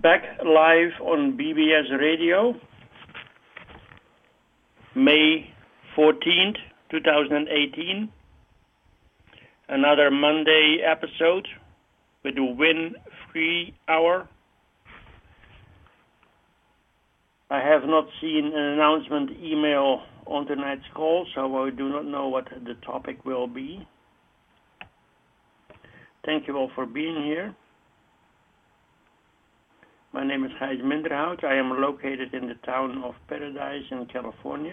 back live on BBS Radio, May 14th, 2018. Another Monday episode with the Win-Free Hour. I have not seen an announcement email on tonight's call, so I do not know what the topic will be. Thank you all for being here. My name is Gijs Minderhout. I am located in the town of Paradise in California.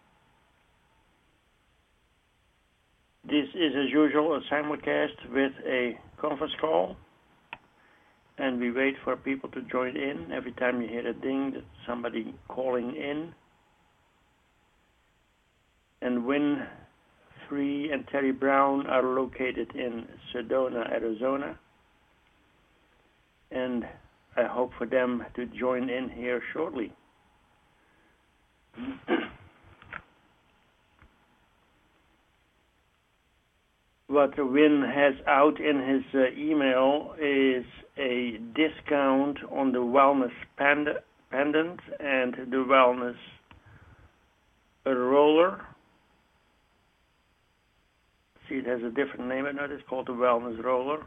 This is, as usual, a simulcast with a conference call, and we wait for people to join in. Every time you hear a ding, that's somebody calling in. And Win-Free and Terry Brown are located in Sedona, Arizona, and I hope for them to join in here shortly. What Win has out in his email is a discount on the Wellness Pendant and the Wellness Roller. See, it has a different name. I know it's called the Wellness Roller.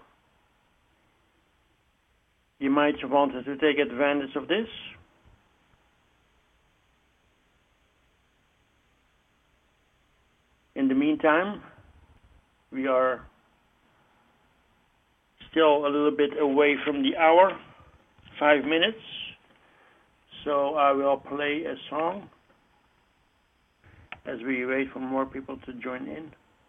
You might want to take advantage of this. In the meantime, we are still a little bit away from the hour, 5 minutes. So I will play a song as we wait for more people to join in.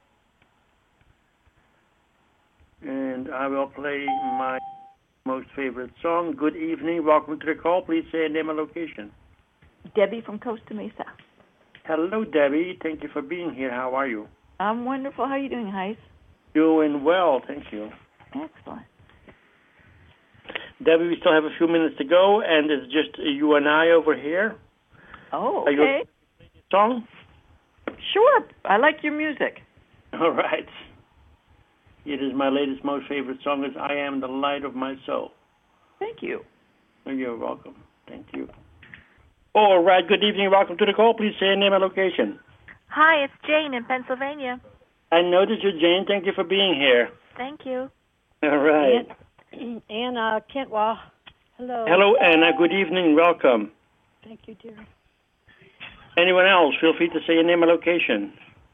And I will play my most favorite song. Good evening. Welcome to the call. Please say your name and location. Debbie from Costa Mesa. Hello, Debbie. Thank you for being here. How are you? I'm wonderful. How are you doing, Gijs? Doing well. Thank you. Excellent. Debbie, we still have a few minutes to go, and it's just you and I over here. Oh, okay. Are you ready to play this song? Sure. I like your music. All right. It is my latest, most favorite song. Is I Am the Light of My Soul. Thank you. You're welcome. Thank you. All right. Good evening. Welcome to the call. Please say your name and location. Hi, it's Jane in Pennsylvania. I noticed you, Jane. Thank you for being here. Thank you. All right. Anna Kentwa. Hello. Hello, Anna. Good evening. Welcome. Thank you, dear. Anyone else? Feel free to say your name and location.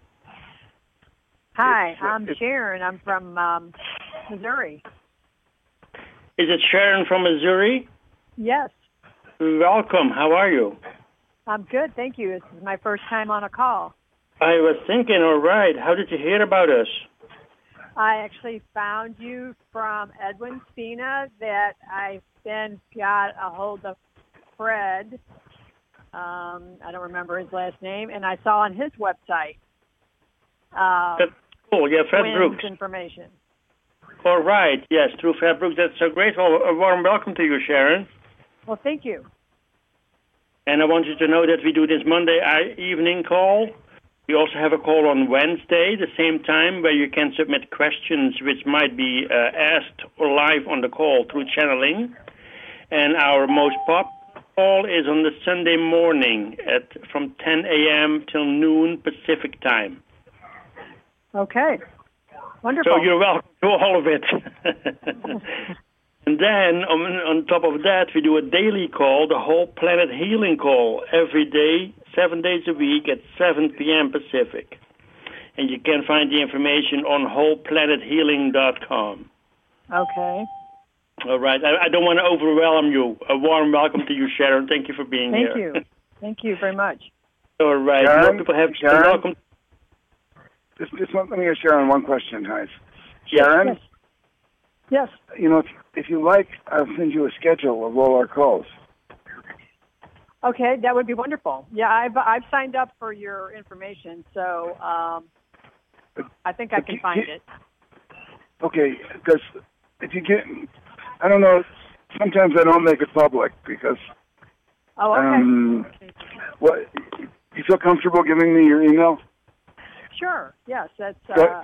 Hi, I'm Sharon. I'm from Missouri. Is it Sharon from Missouri? Yes. Welcome. How are you? I'm good, thank you. This is my first time on a call. I was thinking, all right, how did you hear about us? I actually found you from Edwin Spina that I then got a hold of Fred. I don't remember his last name, and I saw on his website. Cool, yeah, Fred Brooks. Information. All right, yes, through Fred Brooks. That's so great. Well, a warm welcome to you, Sharon. Well, thank you. And I want you to know that we do this Monday evening call. We also have a call on Wednesday, the same time, where you can submit questions which might be asked or live on the call through channeling. And our most popular call is on the Sunday morning from 10 a.m. till noon Pacific time. Okay. Wonderful. So you're welcome to all of it. And then, on top of that, we do a daily call, the Whole Planet Healing Call, every day, 7 days a week at 7 p.m. Pacific. And you can find the information on wholeplanethealing.com. Okay. All right. I don't want to overwhelm you. A warm welcome to you, Sharon. Thank you for being here. Thank you. Thank you very much. All right. Sharon, people have Sharon, welcome. Let me ask Sharon one question, guys. Sharon? Yes. You know, if you like, I'll send you a schedule of all our calls. Okay, that would be wonderful. Yeah, I've signed up for your information, so I think I can find it. Okay, because if you get, I don't know, sometimes I don't make it public because. Oh, okay. What? You feel comfortable giving me your email? Sure. Yes, that's.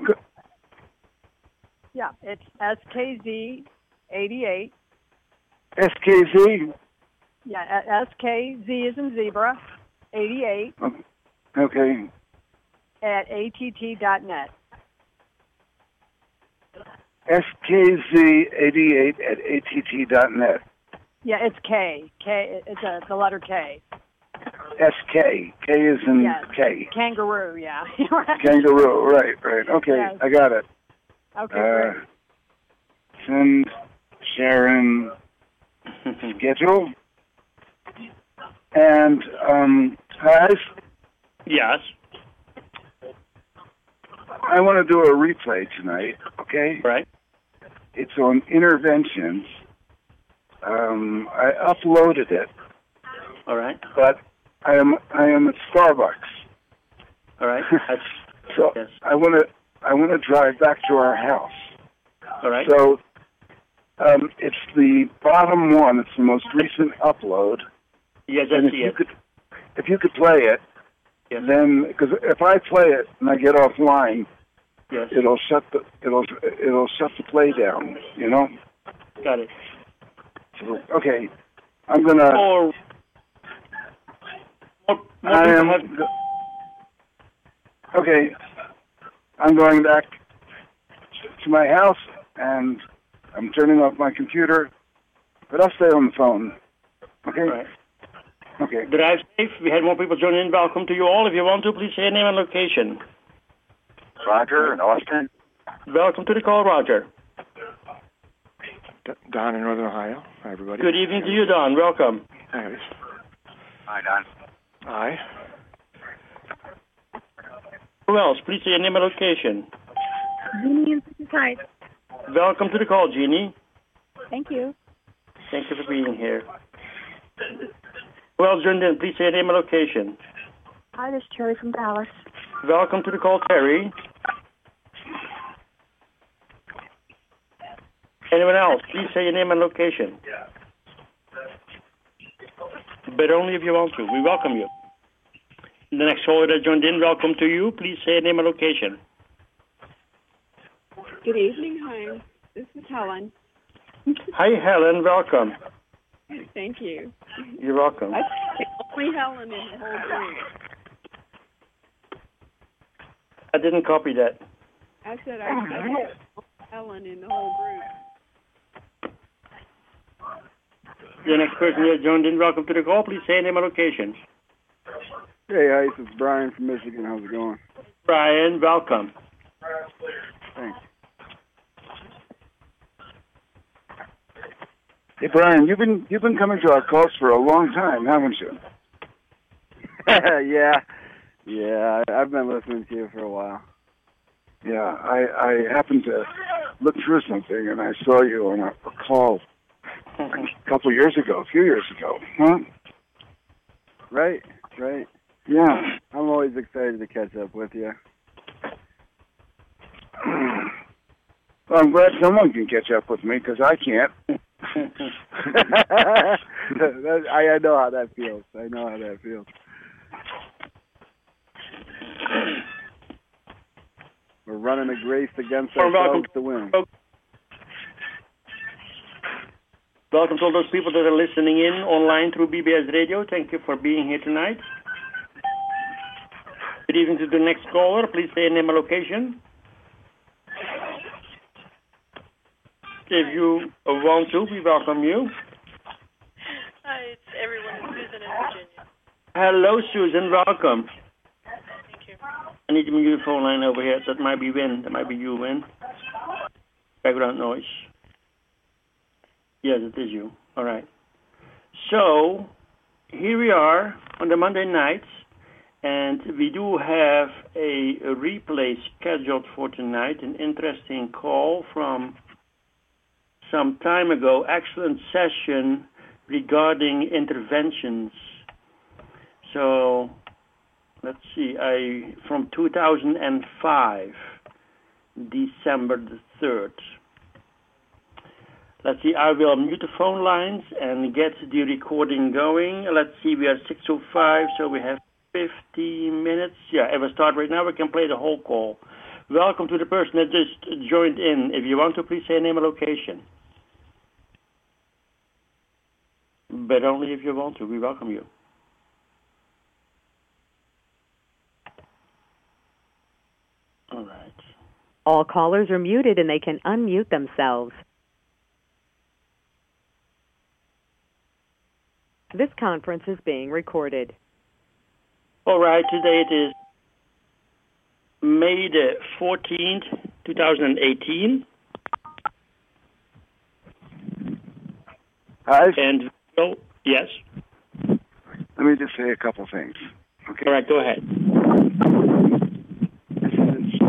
Yeah, it's SKZ88 SKZ? Yeah, SKZ is in zebra, 88 Okay. at att.net. SKZ88 at att.net. Yeah, it's K. It's the letter K. SK. K is in Yes. K. Kangaroo, yeah. Kangaroo, right. Okay, Yes. I got it. Okay, great. Send Sharon schedule. And, guys, Yes. I want to do a replay tonight, okay? Right. It's on interventions. I uploaded it, All right. but I am at Starbucks. All right. So Yes. I want to drive back to our house. All right. So it's the bottom one. It's the most recent upload. Yes, I And see it. if you could play it, Yes. then because if I play it and I get offline, Yes. it'll shut the play down. You know. Got it. So, okay, I'm gonna. Or more I people am. have. Okay, I'm going back to my house and I'm turning off my computer, but I'll stay on the phone. Okay. All right. Okay. Drive safe. We had more people joining in. Welcome to you all. If you want to, please say your name and location. Roger in Austin. Welcome to the call, Roger. Don in Northern Ohio. Hi, everybody. Good evening to you, Don. Welcome. Hi. Hi, Don. Hi. Who else? Please say your name and location. Jeannie in Citrus Heights. Welcome to the call, Jeannie. Thank you. Thank you for being here. Who else joined in? Please say your name and location. Hi, this is Cherry from Dallas. Welcome to the call, Terry. Anyone else? Please say your name and location. But only if you want to. We welcome you. The next caller that joined in, welcome to you. Please say your name and location. Good evening. Hi, this is Helen. Hi, Helen. Welcome. Thank you. You're welcome. I only Helen in the whole group. I didn't copy that. I said I Helen in the whole group. The next person that joined in, welcome to the call. Please say your name and location. Hey, Ice, it's Brian from Michigan. How's it going? Brian, welcome. Thanks. Hey, Brian, you've been coming to our calls for a long time, haven't you? yeah. I've been listening to you for a while. Yeah, I happened to look through something and I saw you on a call a few years ago, huh? Right. Yeah. I'm always excited to catch up with you. Well, I'm glad someone can catch up with me because I can't. I know how that feels. We're running a race against ourselves to win. Welcome to all those people that are listening in online through BBS Radio. Thank you for being here tonight. Good evening to the next caller. Please say your name and location. If you want to, we welcome you. Hi, it's everyone. It's Susan in Virginia. Hello, Susan. Welcome. Thank you. I need to mute the phone line over here. That might be Win. That might be you, Win. Background noise. Yes, it is you. All right. So, here we are on the Monday nights, and we do have a replay scheduled for tonight, an interesting call from some time ago, excellent session regarding interventions. So, let's see, from 2005, December the 3rd. Let's see, I will mute the phone lines and get the recording going. Let's see, we are 6:05, so we have 50 minutes. Yeah, if I start right now, we can play the whole call. Welcome to the person that just joined in. If you want to, please say name and location. but only if you want to. We welcome you. All right. All callers are muted and they can unmute themselves. This conference is being recorded. All right, today it is May the 14th, 2018. Hi. And, yes. Let me just say a couple things. Okay. All right, go ahead. This is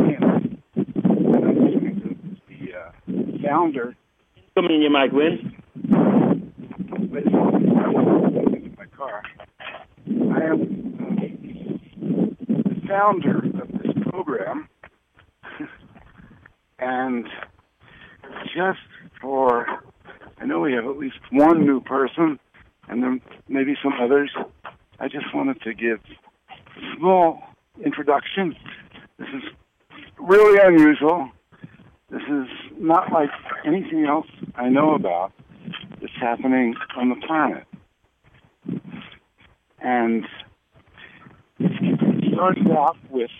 the founder. Coming in your mic, Win. Wait a second. My car. I am the founder of this program, and just for, I know we have at least one new person, and then maybe some others. I just wanted to give a small introduction. This is really unusual. This is not like anything else I know about that's happening on the planet. And it started out with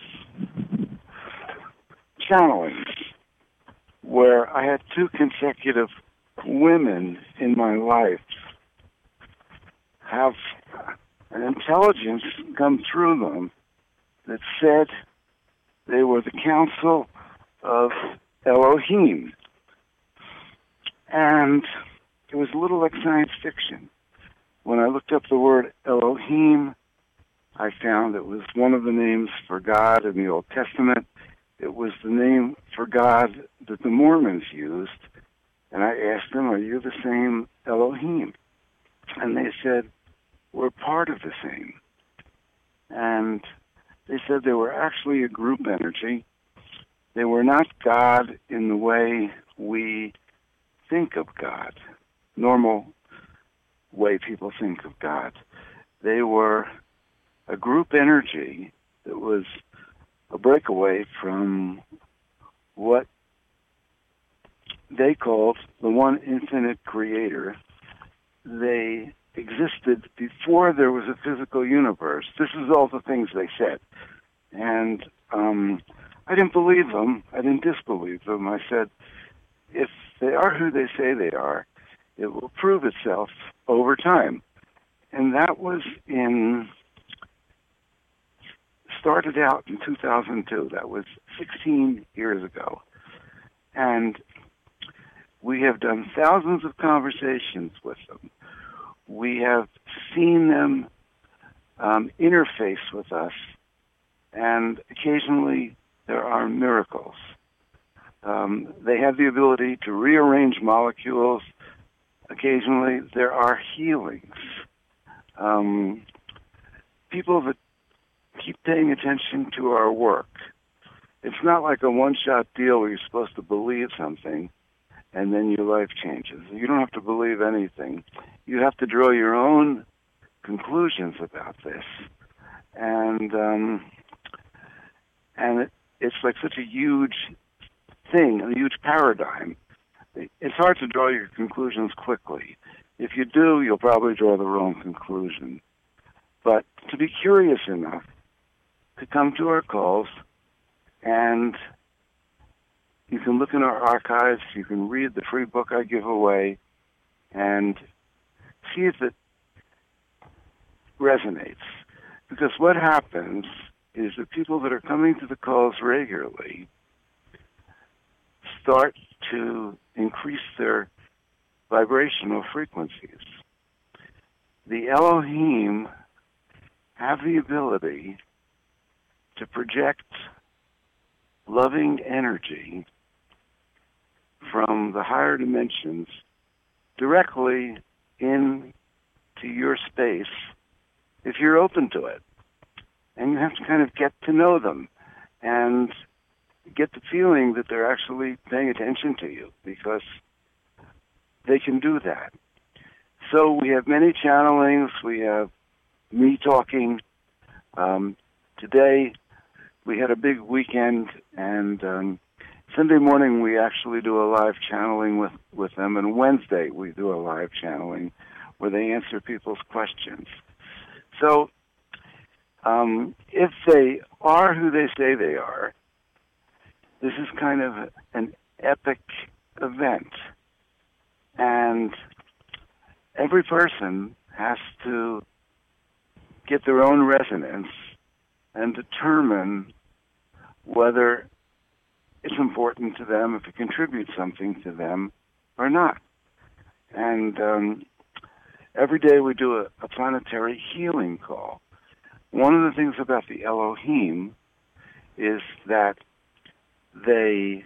channeling, where I had 2 consecutive women in my life have an intelligence come through them that said they were the council of Elohim. And it was a little like science fiction. When I looked up the word Elohim, I found it was one of the names for God in the Old Testament. It was the name for God that the Mormons used. And I asked them, are you the same Elohim? And they said, we're part of the same. And they said they were actually a group energy. They were not God in the way we think of God, normal way people think of God. They were a group energy that was a breakaway from what they called the one infinite creator. They existed before there was a physical universe. This is all the things they said. And I didn't believe them. I didn't disbelieve them. I said, if they are who they say they are, it will prove itself over time. And that was started out in 2002. That was 16 years ago. And we have done thousands of conversations with them. We have seen them interface with us, and occasionally there are miracles. They have the ability to rearrange molecules. Occasionally there are healings. People that keep paying attention to our work. It's not like a one-shot deal where you're supposed to believe something and then your life changes. You don't have to believe anything. You have to draw your own conclusions about this. And it's like such a huge thing, a huge paradigm. It's hard to draw your conclusions quickly. If you do, you'll probably draw the wrong conclusion. But to be curious enough to come to our calls, and you can look in our archives, you can read the free book I give away, and see if it resonates. Because what happens is that people that are coming to the calls regularly start to increase their vibrational frequencies. The Elohim have the ability to project loving energy from the higher dimensions directly into your space if you're open to it. And you have to kind of get to know them and get the feeling that they're actually paying attention to you, because they can do that. So we have many channelings. We have me talking. Today we had a big weekend, and Sunday morning we actually do a live channeling with them, and Wednesday we do a live channeling where they answer people's questions. So if they are who they say they are, this is kind of an epic event. And every person has to get their own resonance and determine whether it's important to them, if it contributes something to them or not. And every day we do a planetary healing call. One of the things about the Elohim is that they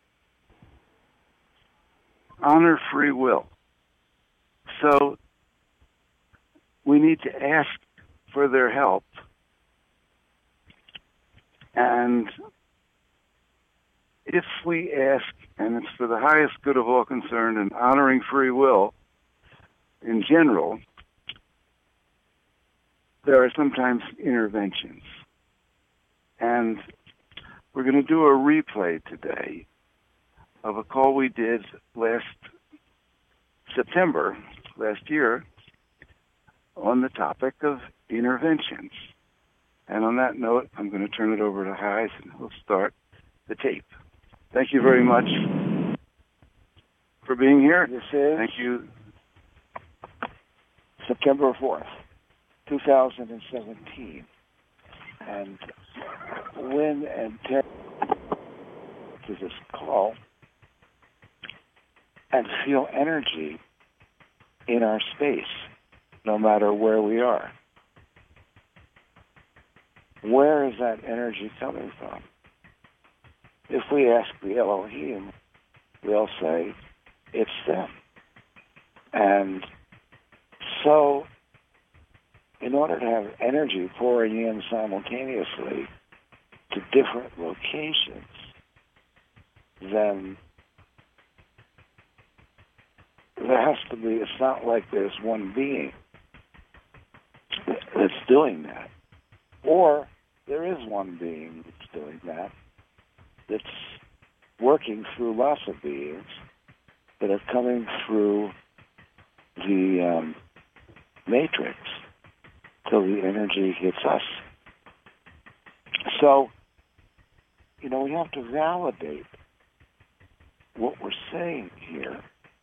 honor free will. So we need to ask for their help, and if we ask, and it's for the highest good of all concerned and honoring free will in general, there are sometimes interventions. And we're going to do a replay today of a call we did last September, last year, on the topic of interventions. And on that note, I'm going to turn it over to Heise, and he'll start the tape. Thank you very much for being here. This is Thank you. September 4th, 2017. And Wynn and Ted to this call and feel energy in our space, no matter where we are. Where is that energy coming from? If we ask the Elohim, they'll say, it's them. And so, in order to have energy pouring in simultaneously to different locations, then there has to be, it's not like there's one being that's doing that. Or there is one being that's doing that, that's working through lots of beings that are coming through the matrix till the energy hits us. So, we have to validate what we're saying here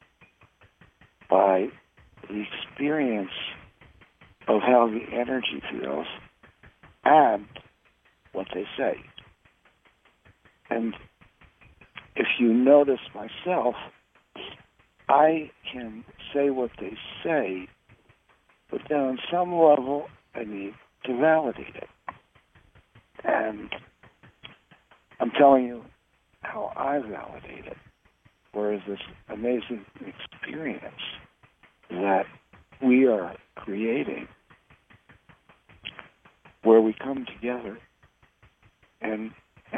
by the experience of how the energy feels and what they say. And if you notice myself, I can say what they say, but then on some level I need to validate it. And I'm telling you how I validate it. Whereas this amazing experience that we are creating, where we come together and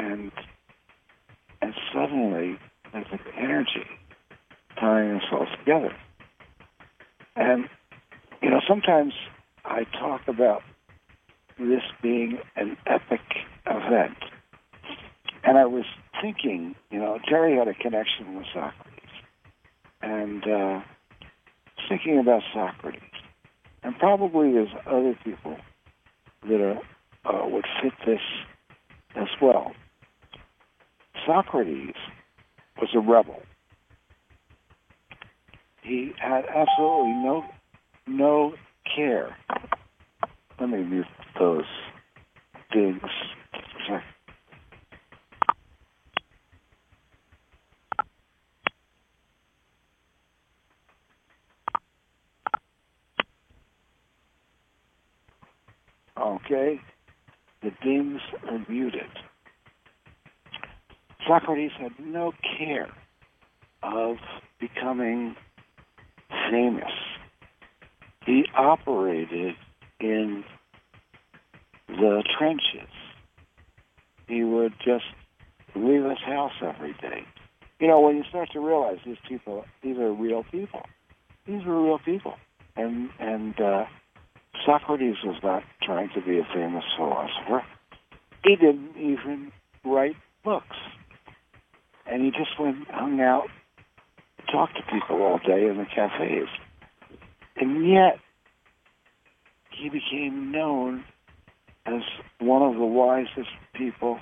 suddenly there's an energy tying us all together. And, sometimes I talk about this being an epic event. And I was thinking, Terry had a connection with Socrates. And thinking about Socrates. And probably there's other people that would fit this as well. Socrates was a rebel. He had absolutely no care. Let me mute those things. Sorry. Okay, the dings are muted. Socrates had no care of becoming famous. He operated in the trenches. He would just leave his house every day. When you start to realize these are real people. These were real people. And Socrates was not trying to be a famous philosopher. He didn't even write books. And he just hung out, talked to people all day in the cafes. And yet, he became known as one of the wisest people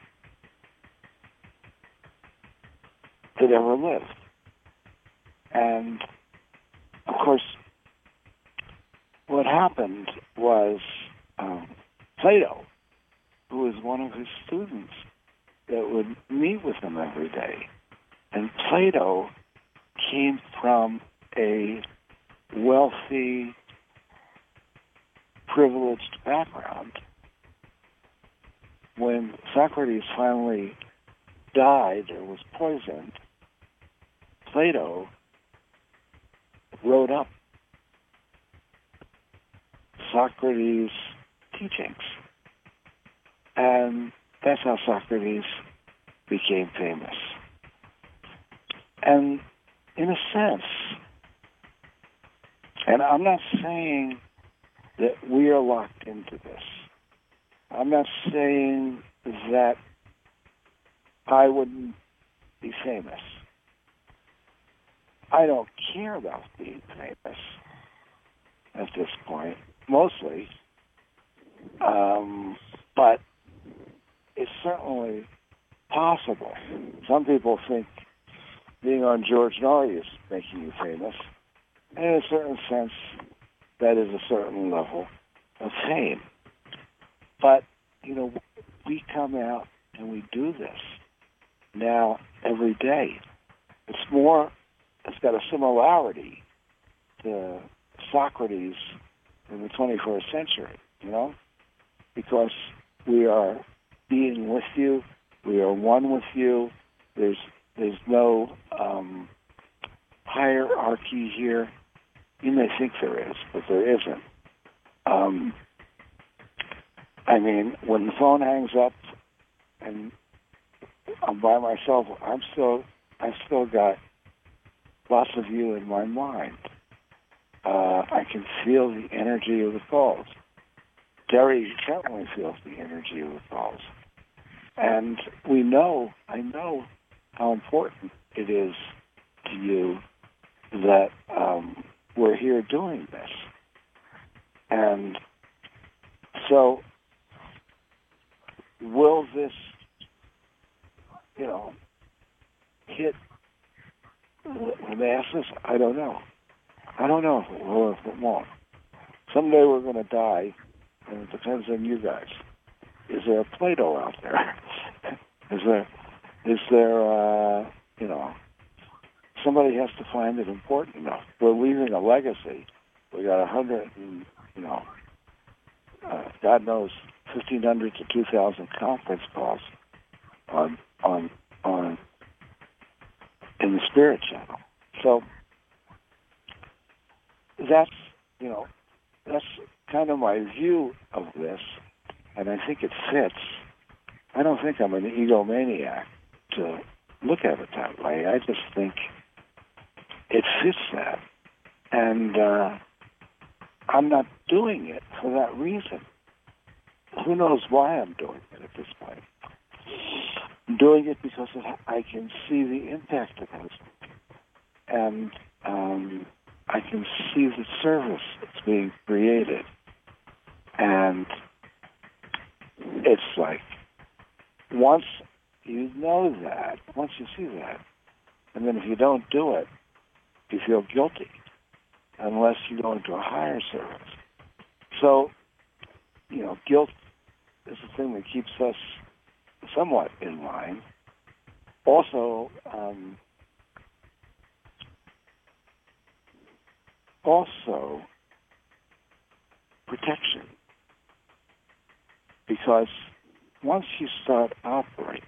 that ever lived. And, of course, what happened was Plato, who was one of his students that would meet with him every day. And Plato came from a wealthy, privileged background. When Socrates finally died or was poisoned, Plato wrote up Socrates' teachings. And that's how Socrates became famous. And in a sense, and I'm not saying that we are locked into this. I'm not saying that I wouldn't be famous. I don't care about being famous at this point, mostly. But it's certainly possible. Some people think being on George Norrie is making you famous. And in a certain sense, that is a certain level of fame. But, you know, we come out and we do this now every day. It's got a similarity to Socrates in the 21st century, you know, because we are being with you, we are one with you, there's no hierarchy here. You may think there is, but there isn't. I mean, when the phone hangs up and I'm by myself, I've still got lots of you in my mind. I can feel the energy of the calls. Terry certainly feels the energy of the calls. And I know how important it is to you that we're here doing this. And so, will this, hit the masses? I don't know. I don't know if it will or if it won't. Someday we're going to die, and it depends on you guys. Is there a Plato out there? Is there somebody has to find it important enough. We're leaving a legacy. We got 100 and, God knows, 1,500 to 2,000 conference calls on in the Spirit Channel. So that's kind of my view of this, and I think it fits. I don't think I'm an egomaniac to look at it that way. I just think it fits that. And I'm not doing it for that reason. Who knows why I'm doing it at this point? I'm doing it because I can see the impact it has. And I can see the service that's being created. And it's like, once you know that, once you see that, and then if you don't do it, you feel guilty unless you go into a higher service. So, guilt is the thing that keeps us somewhat in line. Also protection. Because once you start operating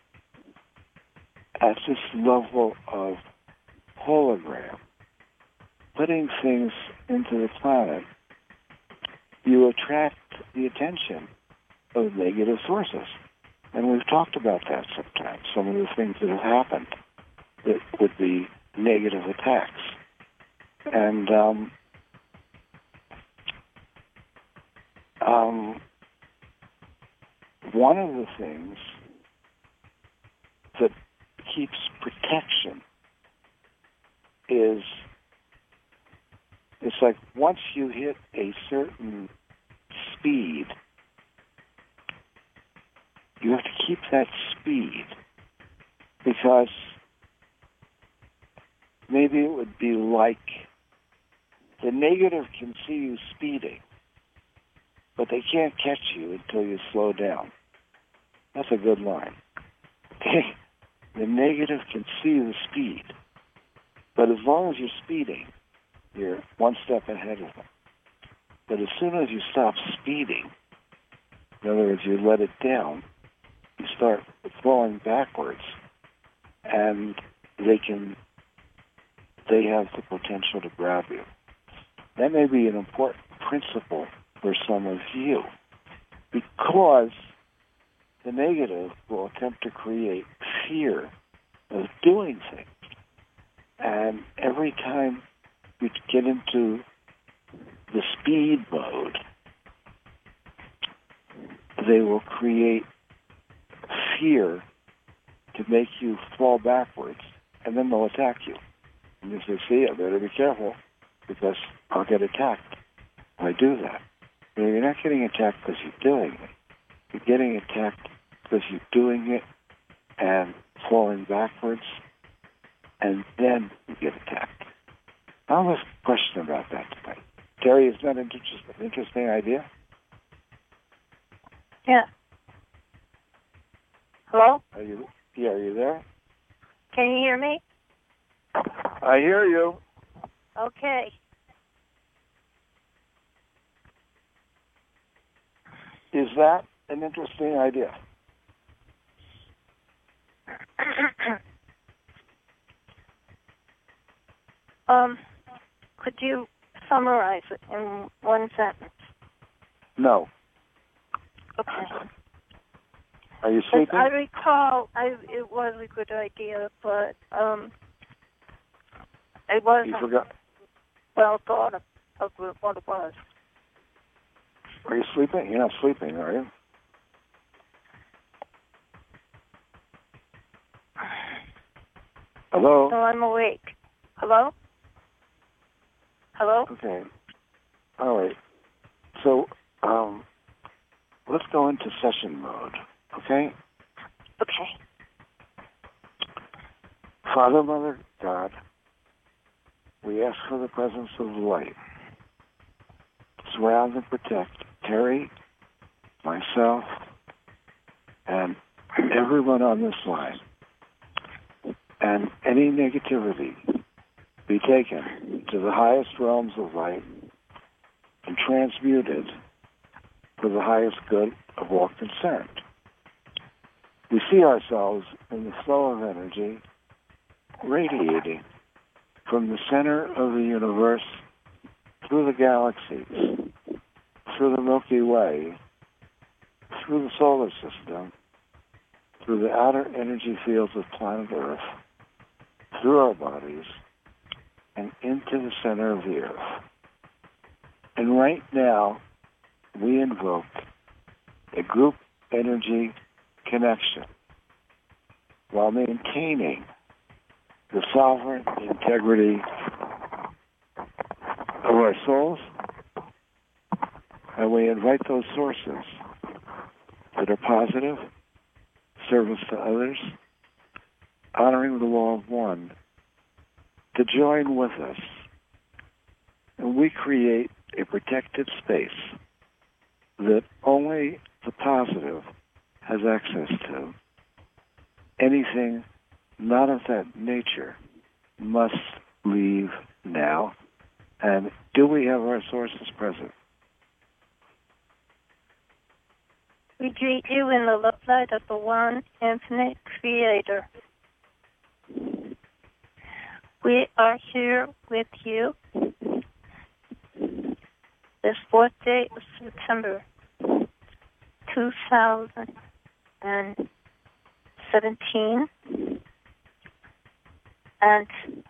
at this level of hologram, putting things into the planet, you attract the attention of negative sources. And we've talked about that sometimes, some of the things that have happened that would be negative attacks. And one of the things that keeps protection is like once you hit a certain speed, you have to keep that speed, because maybe it would be like the negative can see you speeding, but they can't catch you until you slow down. That's a good line. The negative can see the speed, but as long as you're speeding, you're one step ahead of them. But as soon as you stop speeding, in other words, you let it down, you start falling backwards, and they have the potential to grab you. That may be an important principle for some of you, because the negative will attempt to create fear of doing things. And every time you get into the speed mode, they will create fear to make you fall backwards, and then they'll attack you. And you say, see, I better be careful, because I'll get attacked if I do that. But you're not getting attacked because you're doing it. You're getting attacked because you're doing it and falling backwards, and then you get attacked. I'll ask a question about that tonight. Terry, is that an interesting idea? Yeah. Hello? Are you there? Can you hear me? I hear you. Okay. Is that an interesting idea? Could you summarize it in one sentence? No. Okay. Are you sleeping? I recall it was a good idea, but it wasn't You forgot. well thought of what it was. Are you sleeping? You're not sleeping, are you? Hello? No, I'm awake. Hello? Hello? Okay. All right. So, let's go into session mode, okay? Okay. Father, Mother, God, we ask for the presence of light. Surround and protect Terry, myself, and everyone on this line. And any negativity be taken to the highest realms of light and transmuted for the highest good of all concerned. We see ourselves in the flow of energy radiating from the center of the universe through the galaxies, through the Milky Way, through the solar system, through the outer energy fields of planet Earth, through our bodies, and into the center of the Earth. And right now, we invoke a group energy connection while maintaining the sovereign integrity of our souls, and we invite those sources that are positive, service to others, honoring the law of one, to join with us. And we create a protected space that only the positive has access to. Anything not of that nature must leave now. And do we have our sources present? We greet you in the love light of the one infinite creator. We are here with you this 4th day of September 2017. And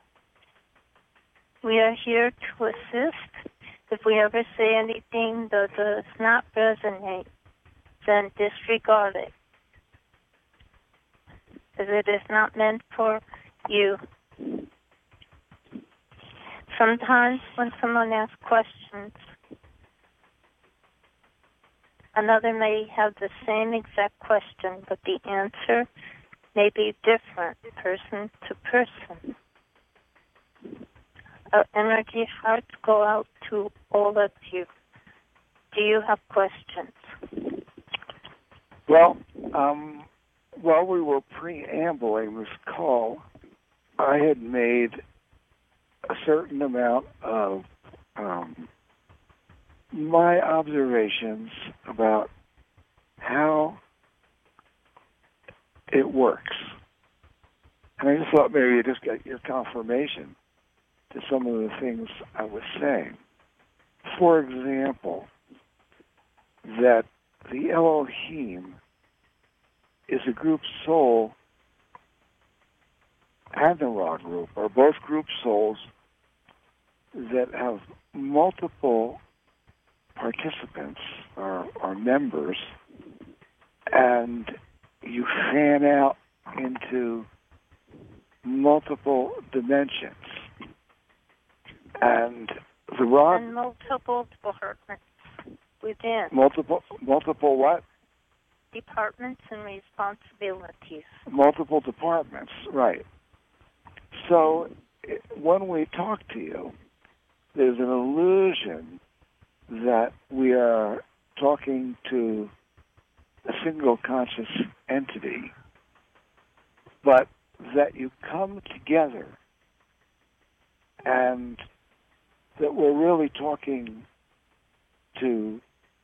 we are here to assist. If we ever say anything that does not resonate, then disregard it, as it is not meant for you. sometimes when someone asks questions, another may have the same exact question, but the answer may be different person to person. Energy hearts go out to all of you. Do you have questions? Well, while we were preambling this call, I had made a certain amount of my observations about how it works. And I just thought maybe you just get your confirmation to some of the things I was saying. For example, that the Elohim is a group soul and the Ra group are both group souls that have multiple participants or members, and you fan out into multiple dimensions. And the Ra... And multiple departments within. Multiple what? Departments and responsibilities. Multiple departments, right. So when we talk to you, there's an illusion that we are talking to a single conscious entity, but that you come together and that we're really talking to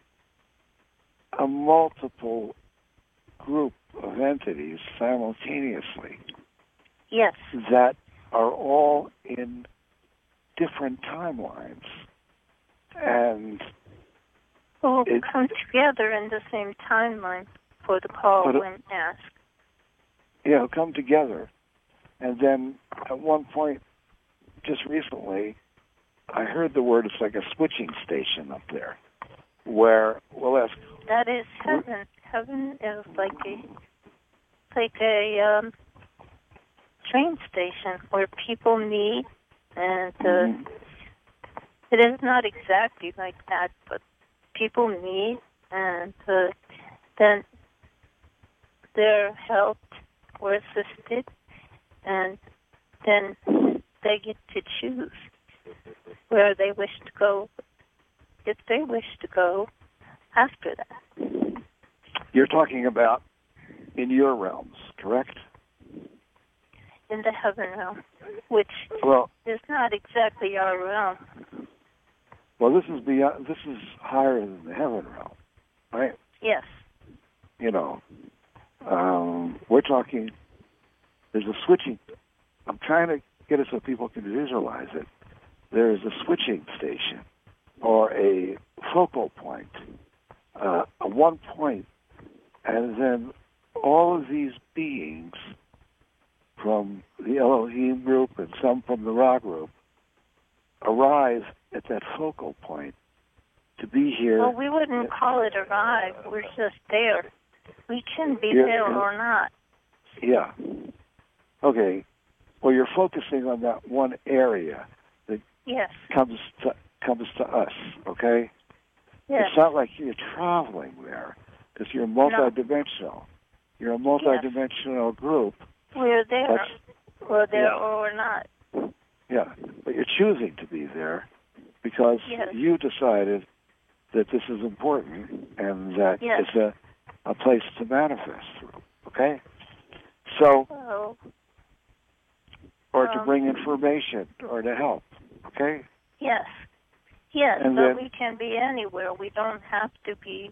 a multiple group of entities simultaneously. Yes. That are all in different timelines. And who come together in the same timeline for the call when asked. Yeah, come together. And then at one point, just recently, I heard the word, it's like a switching station up there, where we'll ask... That is heaven. Heaven is like a train station where people meet, and it is not exactly like that, but people meet, and then they're helped or assisted, and then they get to choose where they wish to go, if they wish to go after that. You're talking about in your realms, correct? In the heaven realm, which is not exactly our realm. Well, this is beyond. This is higher than the heaven realm, right? Yes. You know, we're talking. There's a switching. I'm trying to get it so people can visualize it. There is a switching station or a focal point, a one point, and then all of these beings from the Elohim group and some from the Ra group arrive at that focal point to be here. Well, we wouldn't call it arrive. We're just there. We can be there or not. Yeah. Okay. Well, you're focusing on that one area that comes to us, okay? Yes. It's not like you're traveling there because you're multidimensional. No. You're a multidimensional group. We're there. We're there or we're not. Yeah, but you're choosing to be there because you decided that this is important and that it's a place to manifest through, okay? So, or to bring information or to help, okay? Yes. Yes, and but then, we can be anywhere. We don't have to be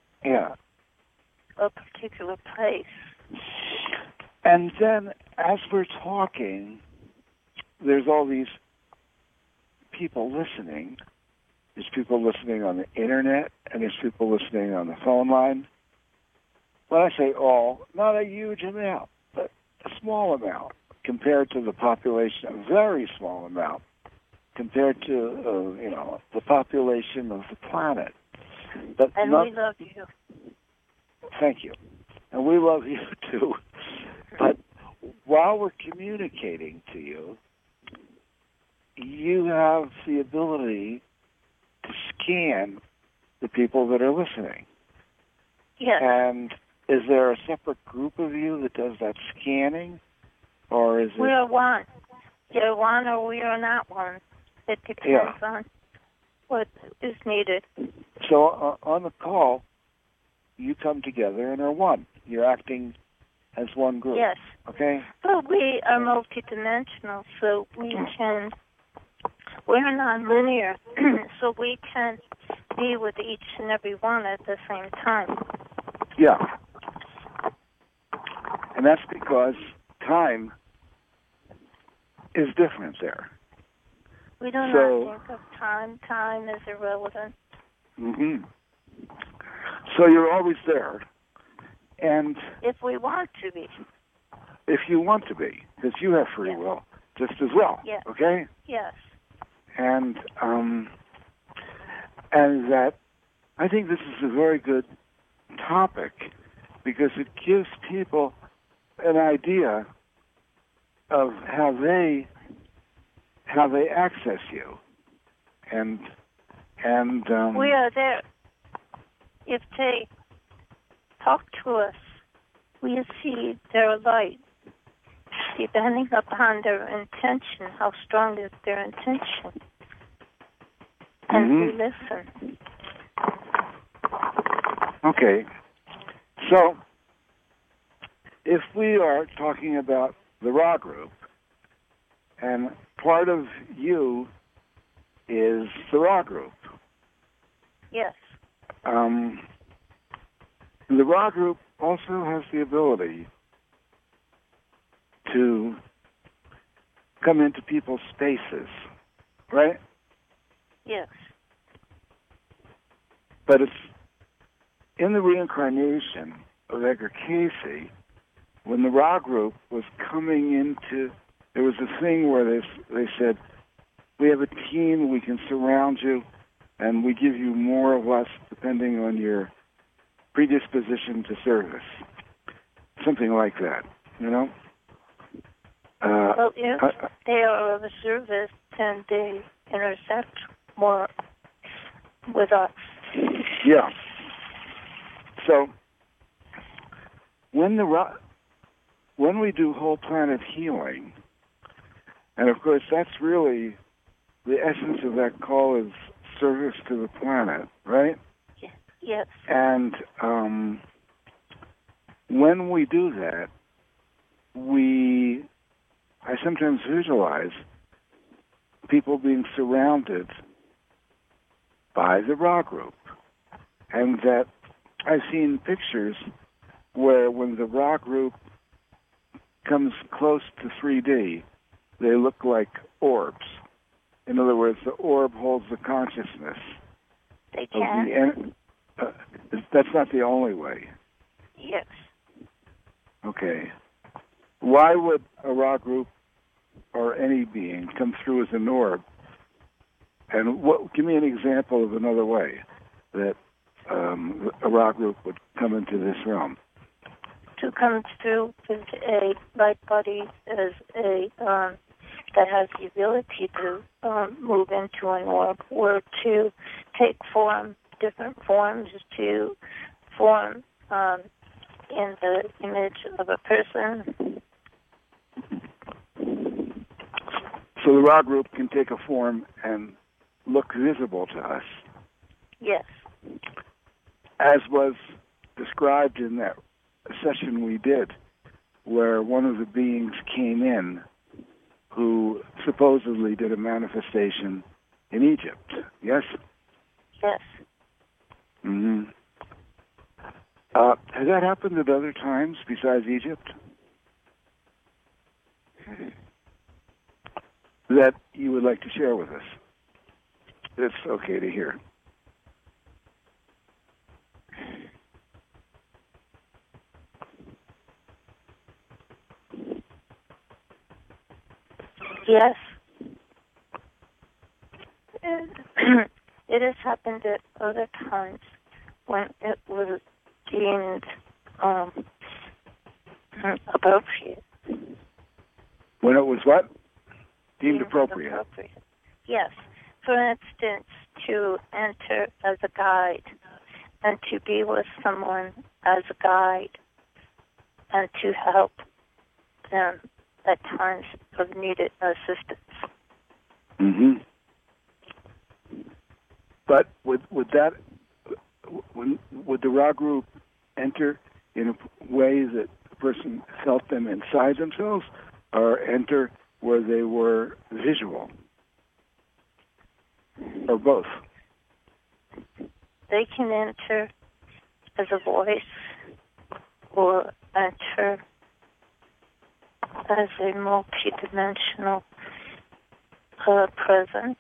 a particular place. And then as we're talking, there's all these people listening. There's people listening on the internet, and there's people listening on the phone line. When I say all, not a huge amount, but a small amount compared to the population, a very small amount compared to, the population of the planet. But and we love you. Thank you. And we love you too. But while we're communicating to you, you have the ability to scan the people that are listening. Yes. And is there a separate group of you that does that scanning? Or is it... We are one. You're one or we are not one. It depends on what is needed. So on the call, you come together and are one. You're acting as one group. Yes. Okay? But we are multidimensional, so we're non-linear, so we can be with each and every one at the same time. Yeah. And that's because time is different there. We do not think of time. Time is irrelevant. Mm-hmm. So you're always there. And if we want to be. If you want to be, because you have free will just as well. Yes. Okay? Yes. And that I think this is a very good topic because it gives people an idea of how they access you, and we are there. If they talk to us, we see their light, depending upon their intention. How strong is their intention? And we listen. Okay. So, if we are talking about the Ra group, and part of you is the Ra group. Yes. The Ra group also has the ability to come into people's spaces, right? Yes. But it's in the reincarnation of Edgar Cayce, when the Ra group was coming into, there was a thing where they said, we have a team, we can surround you, and we give you more or less depending on your predisposition to service. Something like that, you know? Well, if they are of service, then they intersect more with us. Yeah. So, when we do whole planet healing, and of course that's really the essence of that call is service to the planet, right? Yes. And when we do that, I sometimes visualize people being surrounded by the Ra group, and that I've seen pictures where when the Ra group comes close to 3D, they look like orbs. In other words, the orb holds the consciousness. They can. That's not the only way. Yes. Okay. Why would a Ra group or any being come through as an orb? And give me an example of another way that a Ra group would come into this realm. To come through with a light body as that has the ability to move into an orb, or to take different forms to form in the image of a person. So the Ra group can take a form and look visible to us. Yes. As was described in that session we did, where one of the beings came in who supposedly did a manifestation in Egypt. Yes? Yes. Mm-hmm. Has that happened at other times besides Egypt? That you would like to share with us? It's okay to hear. Yes. It has happened at other times when it was deemed appropriate. When it was what? Deemed appropriate. Yes. For instance, to enter as a guide and to be with someone as a guide and to help them at times of needed assistance. Mm-hmm. But would the Ra group enter in a way that the person felt them inside themselves, or enter where they were visual, or both? They can enter as a voice or enter as a multidimensional presence.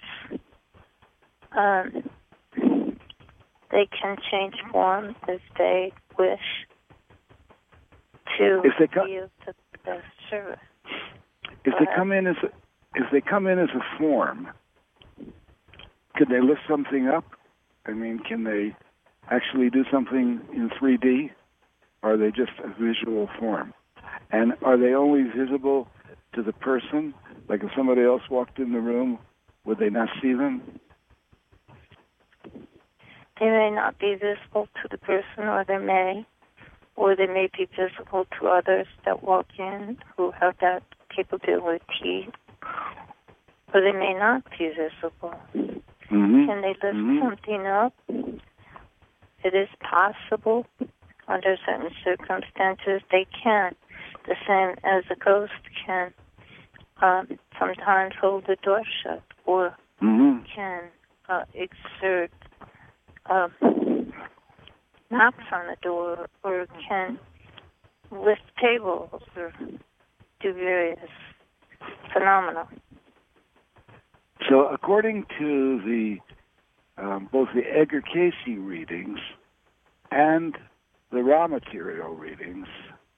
They can change form if they wish to be of the best service. If they come in as a form, could they lift something up? I mean, can they actually do something in 3D? Or are they just a visual form? And are they only visible to the person? Like if somebody else walked in the room, would they not see them? They may not be visible to the person, or they may be visible to others that walk in who have that capability, or they may not be visible. Mm-hmm. Can they lift something up? It is possible. Under certain circumstances, they can. The same as a ghost can sometimes hold the door shut, or can exert knocks on the door, or can lift tables, or do various phenomena. So, according to the both the Edgar Cayce readings and the raw material readings,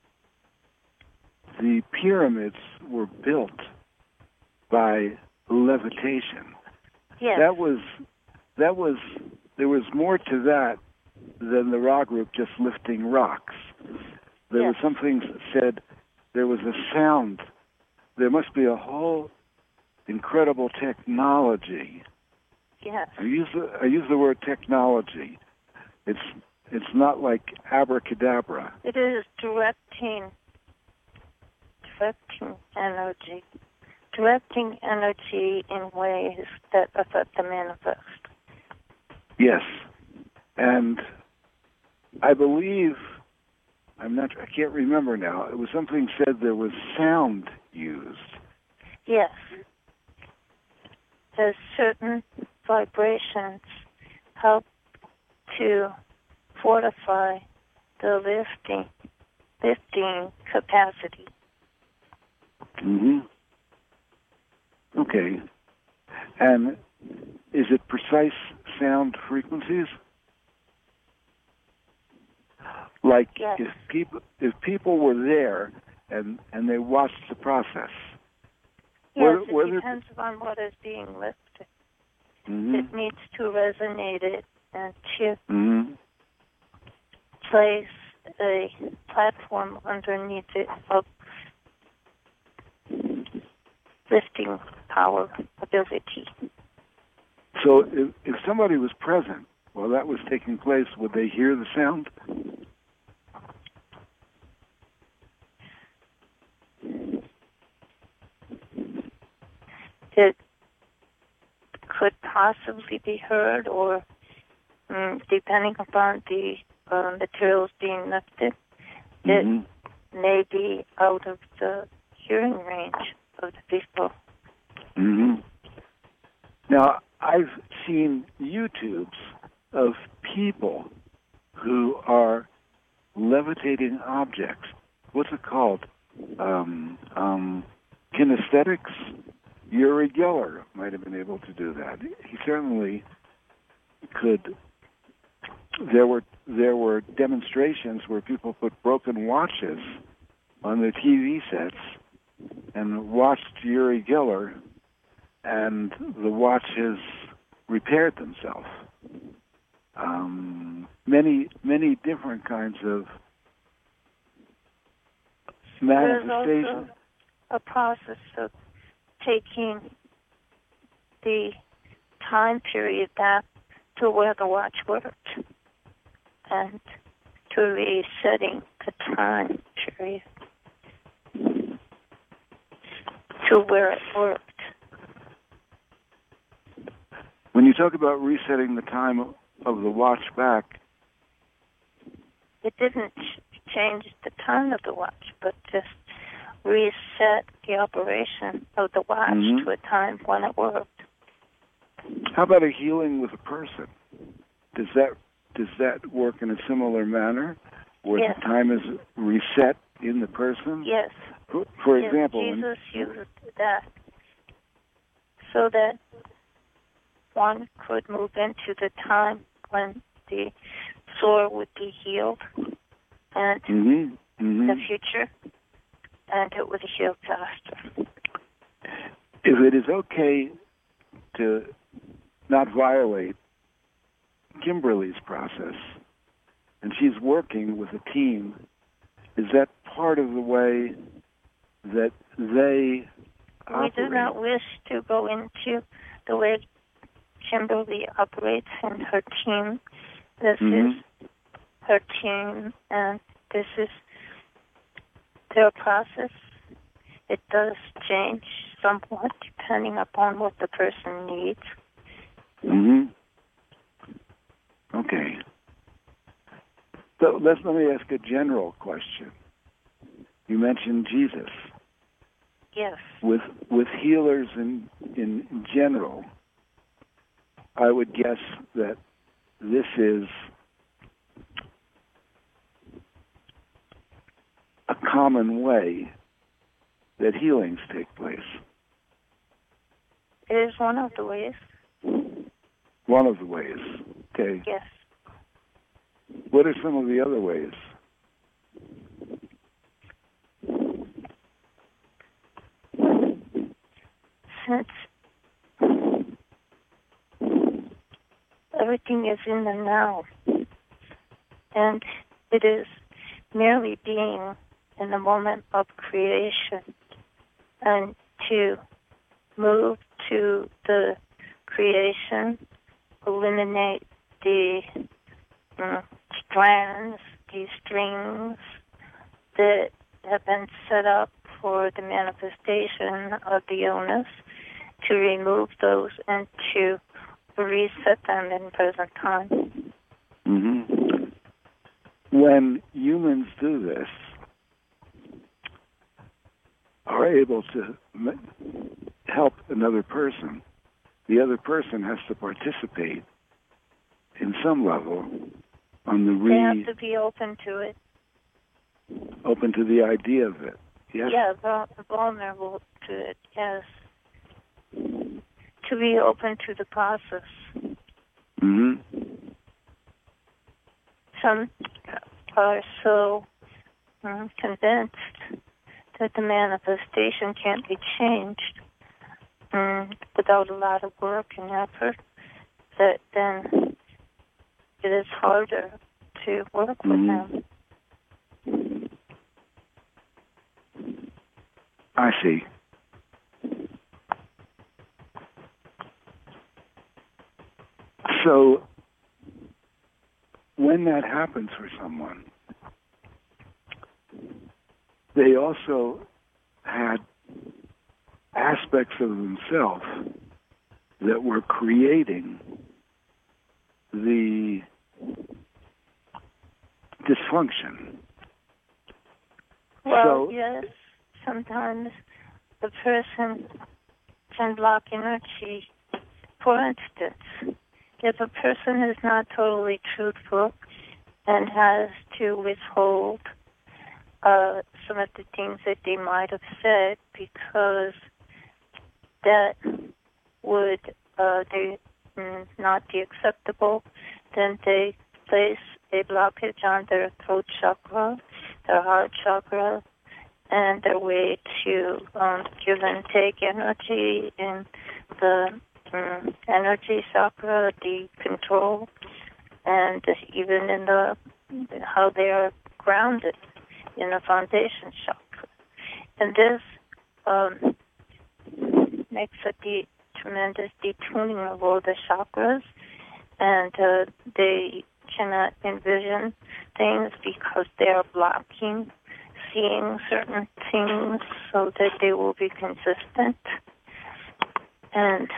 the pyramids were built by levitation. Yes. There was more to that than the Ra group just lifting rocks. There was something that said there was a sound. There must be a whole incredible technology. Yes. I use the word technology. It's not like abracadabra. It is directing energy in ways that affect the manifest. Yes, and I believe I can't remember now. It was something said there was sound used. Yes. There's certain vibrations help to fortify the lifting capacity. Mm-hmm. Okay. And is it precise sound frequencies? Like if people were there and they watched the process. Yes, it depends on what is being lifted. Mm-hmm. It needs to resonate it and to place a platform underneath it of lifting power ability. So if somebody was present while that was taking place, would they hear the sound? It could possibly be heard, or depending upon the materials being lifted, it may be out of the hearing range of the people. Mm-hmm. Now, I've seen YouTubes of people who are levitating objects. What's it called? Kinesthetics? Uri Geller might have been able to do that. He certainly could. There were demonstrations where people put broken watches on their TV sets and watched Uri Geller, and the watches repaired themselves. Many different kinds of manifestations. There's also a process of taking the time period back to where the watch worked and to resetting the time period to where it worked. When you talk about resetting the time of the watch back, it didn't change the time of the watch, but just reset the operation of the watch to a time when it worked. How about a healing with a person? Does that work in a similar manner, where Yes. the time is reset in the person? Yes. For Yes, example, Jesus used that so that one could move into the time when the sore would be healed and in the future, and it would heal faster. if it is okay to not violate Kimberly's process, and she's working with a team, is that part of the way that they operate? We do not wish to go into the way Kimberly operates and her team. This is her team, and this is their process. It does change somewhat depending upon what the person needs. Okay. So let me ask a general question. You mentioned Jesus. Yes. With healers in general, I would guess that this is a common way that healings take place. It is one of the ways. One of the ways. Okay. Yes. What are some of the other ways? Since everything is in the now, and it is merely being in the moment of creation, and to move to the creation, eliminate the strands, these strings that have been set up for the manifestation of the illness, to remove those and to reset them in present time. When humans do this, are able to help another person, the other person has to participate in some level on the They have to be open to it. Open to the idea of it. Yes? Yeah, vulnerable to it, yes. To be open to the process. Some are so convinced that the manifestation can't be changed without a lot of work and effort, that then it is harder to work with them. I see. So, when that happens for someone, they also had aspects of themselves that were creating the dysfunction. Well, yes, sometimes the person can block energy. For instance, if a person is not totally truthful and has to withhold some of the things that they might have said because that would not be acceptable, then they place a blockage on their throat chakra, their heart chakra, and their way to give and take energy in the energy chakra, the control, and even in the how they are grounded in the foundation chakra. And this makes a deep tremendous detuning of all the chakras, and they cannot envision things because they are blocking seeing certain things so that they will be consistent. And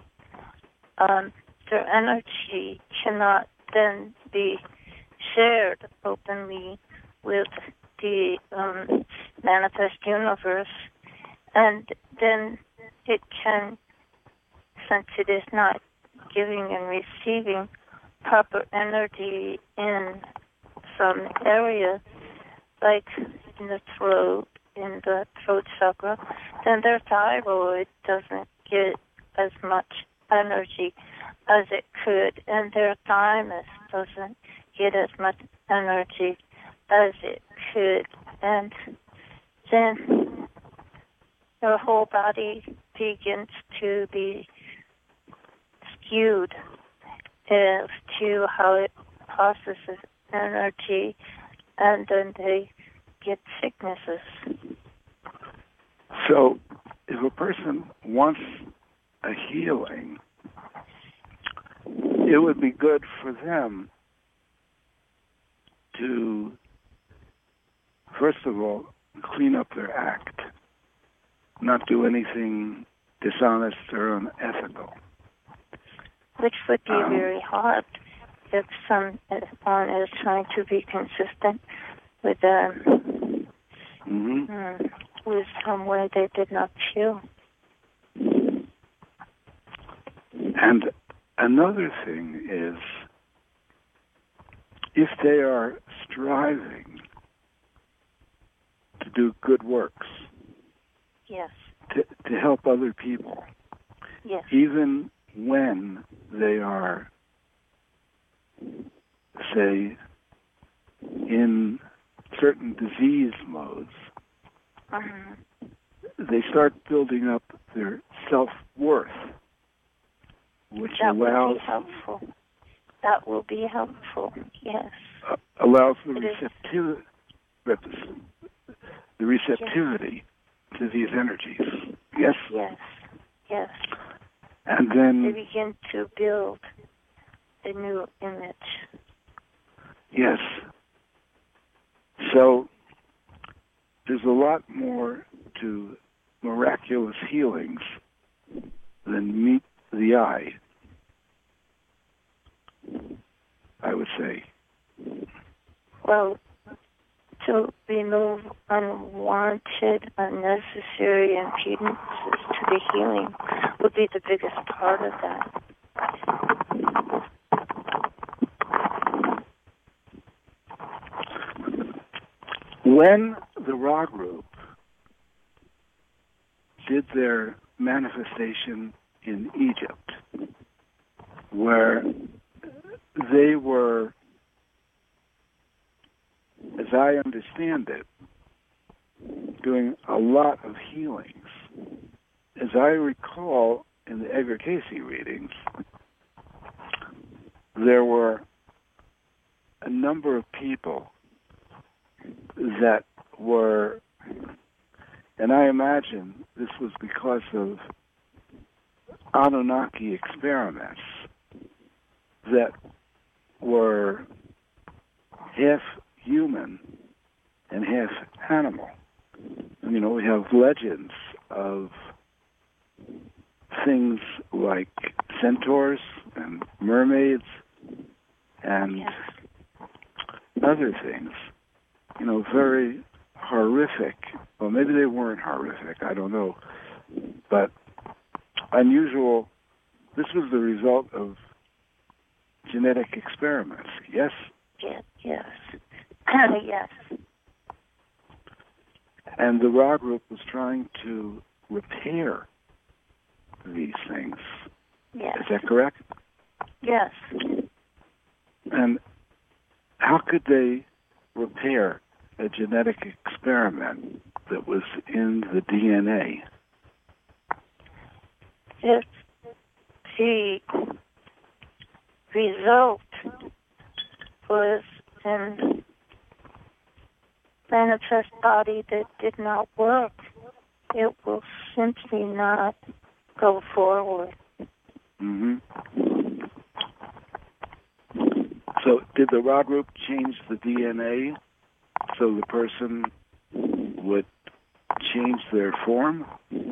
their energy cannot then be shared openly with the manifest universe. And then it can, since it is not giving and receiving proper energy in some area, like in the throat chakra, then their thyroid doesn't get as much energy as it could, and their thymus doesn't get as much energy as it could, and then their whole body begins to be skewed as to how it processes energy, and then they get sicknesses. So, if a person wants a healing, it would be good for them to, first of all, clean up their act, not do anything dishonest or unethical. Which would be very hard if someone is trying to be consistent with with some way they did not feel. And another thing is, if they are striving to do good works, yes, to help other people, yes, even when they are, say, in certain disease modes, they start building up their self-worth, which that allows... will be helpful. That will be helpful, yes. Allows the receptivity to these energies. Yes? Yes, yes. And then... they begin to build a new image. Yes. So, there's a lot more to miraculous healings than meet the eye, I would say. Well, to remove unwanted, unnecessary impedances to the healing would be the biggest part of that. When the Ra group did their manifestation in Egypt, where they were, as I understand it, doing a lot of healings. As I recall in the Edgar Casey readings, there were a number of people that were, and I imagine this was because of Anunnaki experiments, that were half human and half animal. You know, we have legends of things like centaurs and mermaids and other things, you know, very horrific. Well, maybe they weren't horrific, I don't know. But unusual. This was the result of genetic experiments, yes? Yes, yes. Yes. And the Ra group was trying to repair these things. Yes. Is that correct? Yes. And how could they repair a genetic experiment that was in the DNA? If the result was an manifest body that did not work, it will simply not go forward. Mm-hmm. So did the Ra group change the DNA so the person would change their form?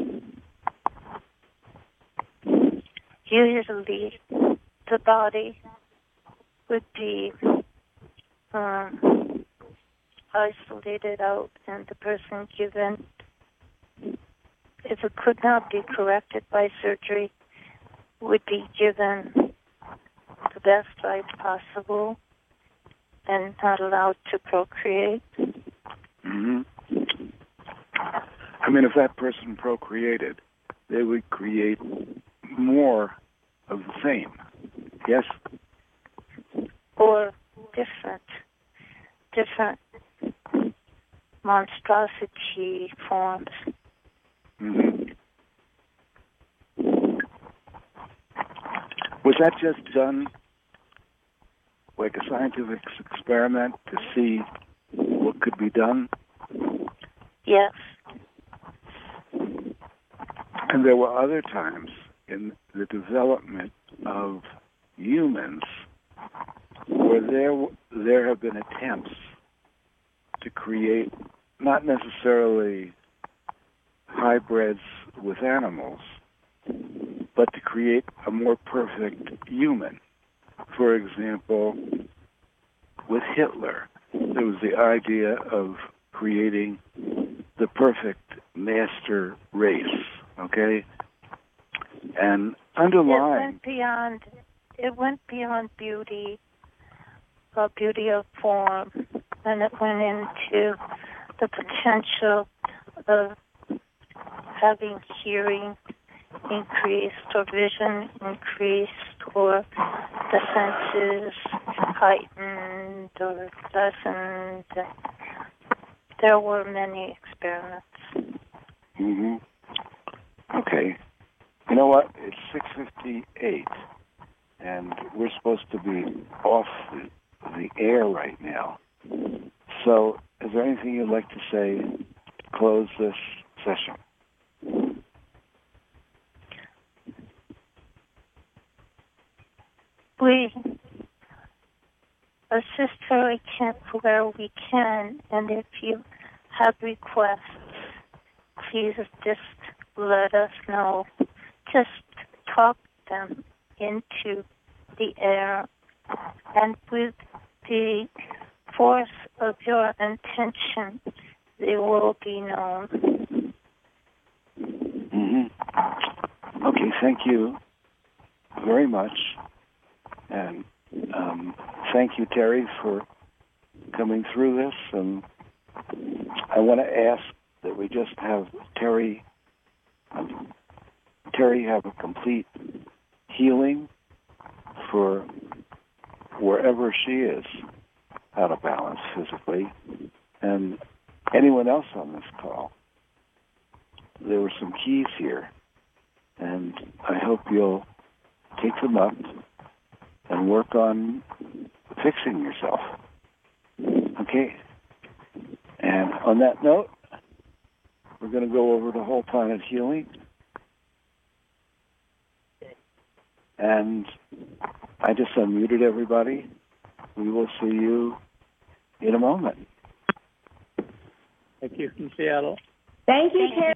Usually the body would be isolated out and the person given, if it could not be corrected by surgery, would be given the best life possible and not allowed to procreate. Mm-hmm. I mean, if that person procreated, they would create more of the same. Yes? Or different monstrosity forms. Mm-hmm. Was that just done like a scientific experiment to see what could be done? Yes. And there were other times in the development of humans where there have been attempts to create not necessarily hybrids with animals, but to create a more perfect human. For example, with Hitler, there was the idea of creating the perfect master race, okay? And underlying... It went beyond beauty of form, and it went into the potential of having hearing increased or vision increased or the senses heightened or lessened. There were many experiments. Mm-hmm. Okay. You know what? It's 6:58, and we're supposed to be off the air right now. So is there anything you'd like to say to close this session? We assist very where we can, and if you have requests, please just let us know. Just talk them into the air, and with the force of your intention, they will be known. Mm-hmm. Okay, thank you very much. And thank you, Terry, for coming through this. And I want to ask that we just have Terry have a complete healing for wherever she is out of balance physically. And anyone else on this call, there were some keys here. And I hope you'll take them up and work on fixing yourself. Okay? And on that note, we're going to go over to Whole Planet Healing. And I just unmuted everybody. We will see you in a moment. Thank you from Seattle. Thank you, Terry.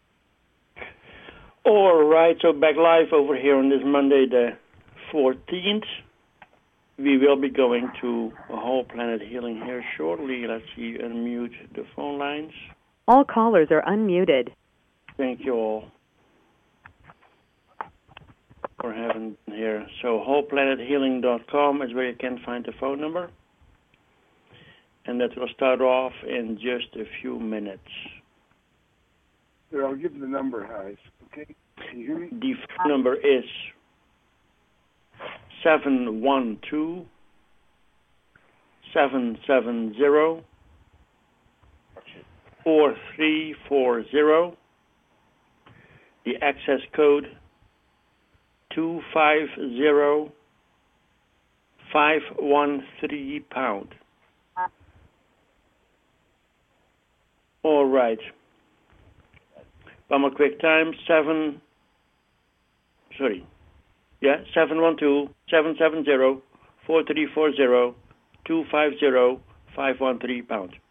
All right, so back live over here on this Monday, the 14th. We will be going to a Whole Planet Healing here shortly. Let's see, unmute the phone lines. All callers are unmuted. Thank you all for having here. So wholeplanethealing.com is where you can find the phone number. And that will start off in just a few minutes. Here, I'll give the number, guys. Okay? Can you hear me? The phone number is 712-770-4340. The access code 250513#. All right. One more quick time, 712-770-4340. sorry. Yeah, 712-770-4340, 250-513 pound.